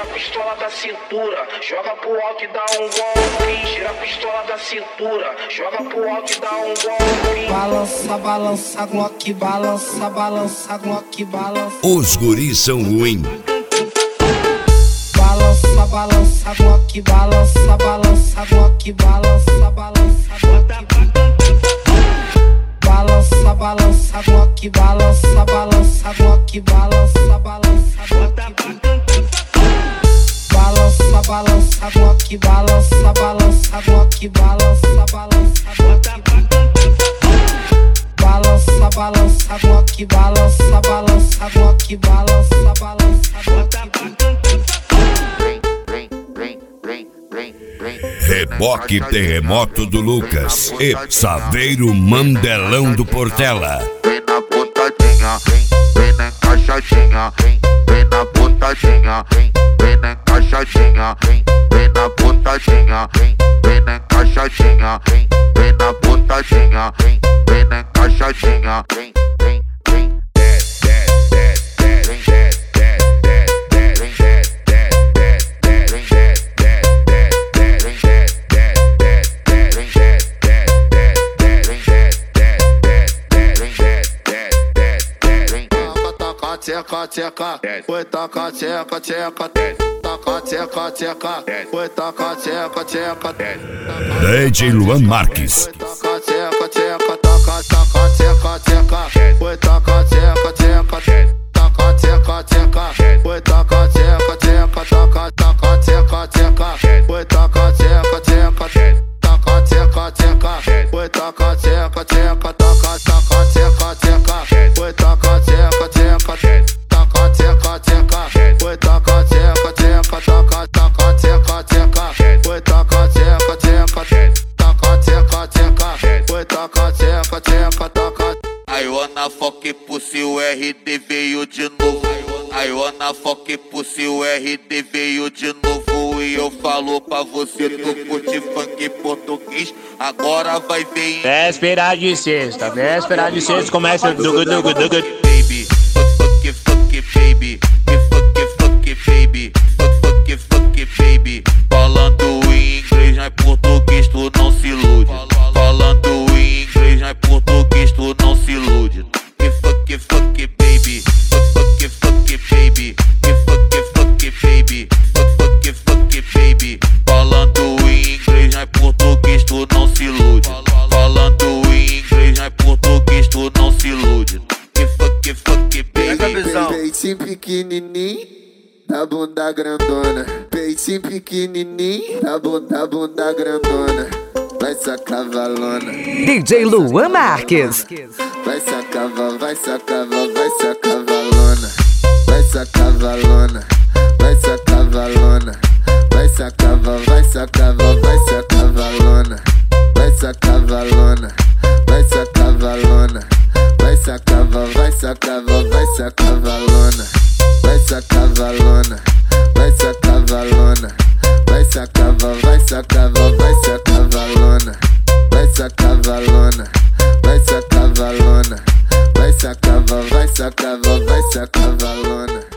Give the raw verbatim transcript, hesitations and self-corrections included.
a pistola da cintura, joga pro alto e dá um golpe. Tira a pistola da cintura, joga pro alto e dá um golpe. Balança, balança, Glock, balança, balança, Glock, balança. Os guris são ruins. Balança, balança, Glock, balança, balança, Glock, balança, balança, Glock. Balança, balança, Glock, balança, balança, Glock, balança, balança, Glock. Balança, balança, Glock, balança, balança, Glock, balança, balança, Glock. Balança, balança, Glock, balança, balança, Glock, balança, balança, Glock. Reboque Terremoto do Lucas e Saveiro Mandelão do Portela. Vem na botadinha, vem, vem na encaixadinha, vem, vem na botadinha, vem, vem na encaixadinha, vem, vem na botadinha, vem, vem na encaixadinha, vem, vem na botadinha, vem, vem na encaixadinha, vem, vem, vem, desce, desce, desce, desce, vem, desce, desce, desce, vem, desce, desce, desce, vem, desce, desce, desce, vem, Tcheca, tcheca, foi taca, tcheca, tcheca, taca, tcheca, tcheca, foi taca, tcheca, tcheca, D J Luan Marques. taca, tcheca, tcheca, taca, taca, tcheca, tcheca, foi taca, tcheca, tcheca, taca, tcheca, tcheca, foi taca, tcheca, tcheca, taca, taca, tcheca, tcheca, foi taca, tcheca, tcheca, taca, tcheca, tcheca, foi taca, tcheca, tcheca, taca, taca, tcheca, tcheca, foi taca, tcheca, tcheca. Taca, tcheca, tcheca, foi taca, tcheca, tcheca, taca, taca, tcheca, tcheca, foi taca, tcheca, tcheca, taca, tcheca, tcheca, foi taca, tcheca, tcheca, taca. I wanna fuck pussy, o R D veio de novo. I wanna fuck pussy, o R D veio de novo. E eu falo pra você, tu curte funk português, agora vai ver. Véspera de sexta, véspera de sexta, começa o dugu dugu dugu. Baby, fuck, fuck, baby, fuck, fuck, baby, fuck, fuck, baby. Falando em inglês, não é português, tu não se ilude. Falando em inglês, não é português, tu não se ilude. Fuck, fuck, baby, fuck, fuck, baby, fuck, fuck, baby, fuck, fuck, baby. Falando em inglês, não é português, tu não se ilude. Falando em inglês, não é português, tu não se ilude. Fuck, fuck, baby. Peitinho pequenininho, da bunda grandona. Peitinho pequenininho, da bunda, bunda grandona. Vai sacar valona. D J Luan Marques. Vai sacar, vai sacar, vai sacar valona. Vai sacar valona. Vai sacar valona. Vai sacar, vai sacar, vai sacar valona. Vai sacar valona. Vai sacar valona. Vai sacar, vai sacar, vai sacar valona. Vai sacar valona. Vai sacar valona. Vai sacar, vai sacar, vai sacar valona. Vai sacar valona. Vai sacar valona. Vai sacar, vai sacar, vai sacar valona.